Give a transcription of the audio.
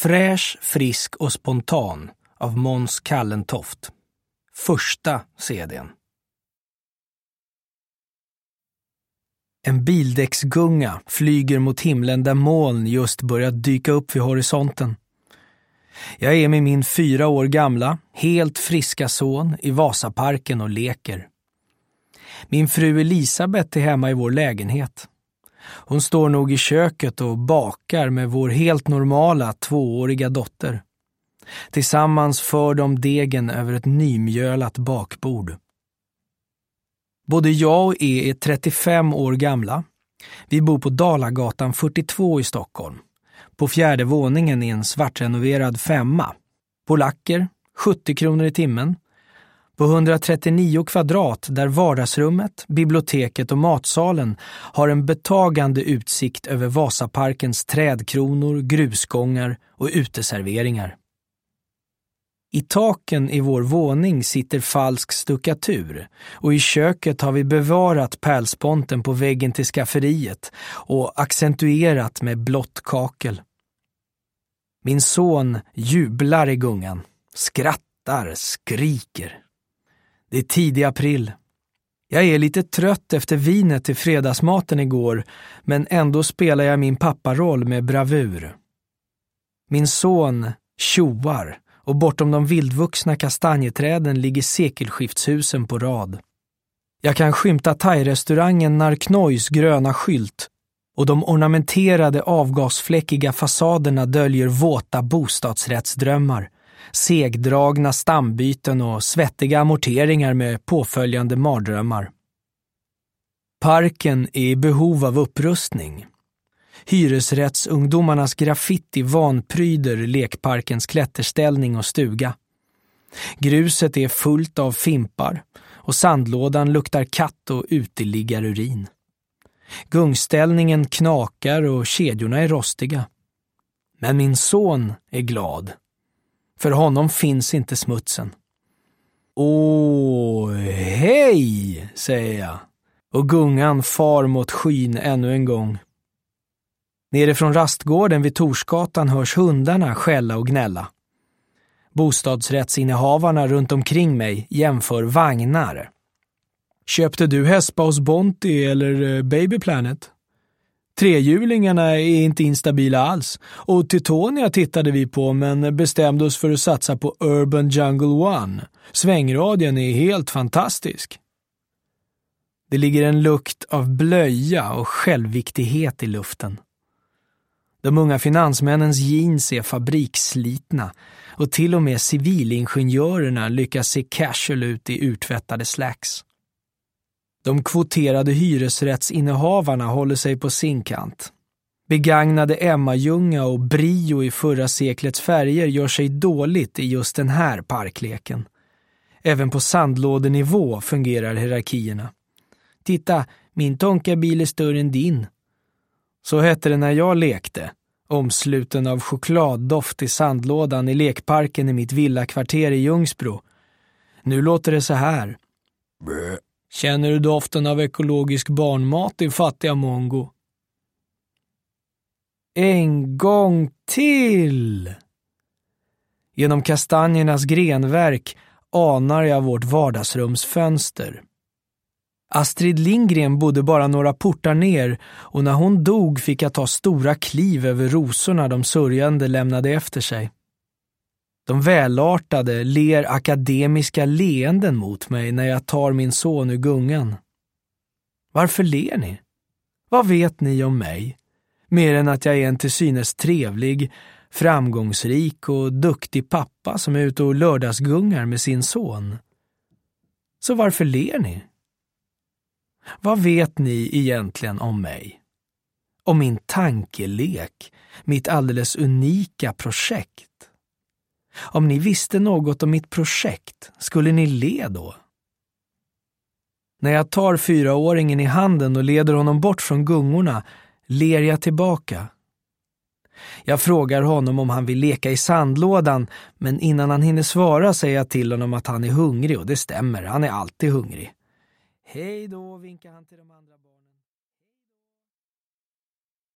Fräsch, frisk och spontan av Måns Kallentoft. Första CD:n. En bildäcksgunga flyger mot himlen där moln just börjat dyka upp vid horisonten. Jag är med min 4 år gamla, helt friska son i Vasaparken och leker. Min fru Elisabeth är hemma i vår lägenhet. Hon står nog i köket och bakar med vår helt normala 2-åriga dotter. Tillsammans för de degen över ett nymjölat bakbord. Både jag och är 35 år gamla. Vi bor på Dalagatan 42 i Stockholm. På 4:e våningen i en svartrenoverad 5:a. Polacker, 70 kronor i timmen. På 139 kvadrat där vardagsrummet, biblioteket och matsalen har en betagande utsikt över Vasaparkens trädkronor, grusgångar och uteserveringar. I taken i vår våning sitter falsk stuckatur och i köket har vi bevarat pärlsponten på väggen till skafferiet och accentuerat med blått kakel. Min son jublar i gungan, skrattar, skriker. Det är tidig april. Jag är lite trött efter vinet till fredagsmaten igår, men ändå spelar jag min papparoll med bravur. Min son tjoar och bortom de vildvuxna kastanjeträden ligger sekelskiftshusen på rad. Jag kan skymta thai-restaurangen Narknois gröna skylt och de ornamenterade avgasfläckiga fasaderna döljer våta bostadsrättsdrömmar, segdragna stambyten och svettiga amorteringar med påföljande mardrömmar. Parken är i behov av upprustning. Hyresrättsungdomarnas graffiti vanpryder lekparkens klätterställning och stuga. Gruset är fullt av fimpar och sandlådan luktar katt och uteliggarurin. Gungställningen knakar och kedjorna är rostiga. Men min son är glad. För honom finns inte smutsen. Åh, hej, säger jag. Och gungan far mot skyn ännu en gång. Nere från rastgården vid Torsgatan hörs hundarna skälla och gnälla. Bostadsrättsinnehavarna runt omkring mig jämför vagnar. Köpte du Hespa hos Bonti eller Baby Planet? Trehjulingarna är inte instabila alls. Och Titonia tittade vi på men bestämde oss för att satsa på Urban Jungle One. Svängradien är helt fantastisk. Det ligger en lukt av blöja och självviktighet i luften. De unga finansmännens jeans är fabriksslitna och till och med civilingenjörerna lyckas se casual ut i urtvättade slacks. De kvoterade hyresrättsinnehavarna håller sig på sin kant. Begagnade Emma-junga och brio i förra seklets färger gör sig dåligt i just den här parkleken. Även på sandlådenivå fungerar hierarkierna. Titta, min tonkabil är större än din. Så hette det när jag lekte, omsluten av chokladdoft i sandlådan i lekparken i mitt villakvarter i Ljungsbro. Nu låter det så här. Brr. Känner du doften av ekologisk barnmat i fattiga mongo? En gång till! Genom kastanjernas grenverk anar jag vårt vardagsrumsfönster. Astrid Lindgren bodde bara några portar ner och när hon dog fick jag ta stora kliv över rosorna de sörjande lämnade efter sig. De välartade ler akademiska leenden mot mig när jag tar min son ur gungan. Varför ler ni? Vad vet ni om mig? Mer än att jag är en till synes trevlig, framgångsrik och duktig pappa som är ute och lördagsgungar med sin son. Så varför ler ni? Vad vet ni egentligen om mig? Om min tankelek, mitt alldeles unika projekt? Om ni visste något om mitt projekt, skulle ni le då? När jag tar 4-åringen i handen och leder honom bort från gungorna, ler jag tillbaka. Jag frågar honom om han vill leka i sandlådan, men innan han hinner svara säger jag till honom att han är hungrig och det stämmer, han är alltid hungrig. Hej då, vinkar han till de andra barnen.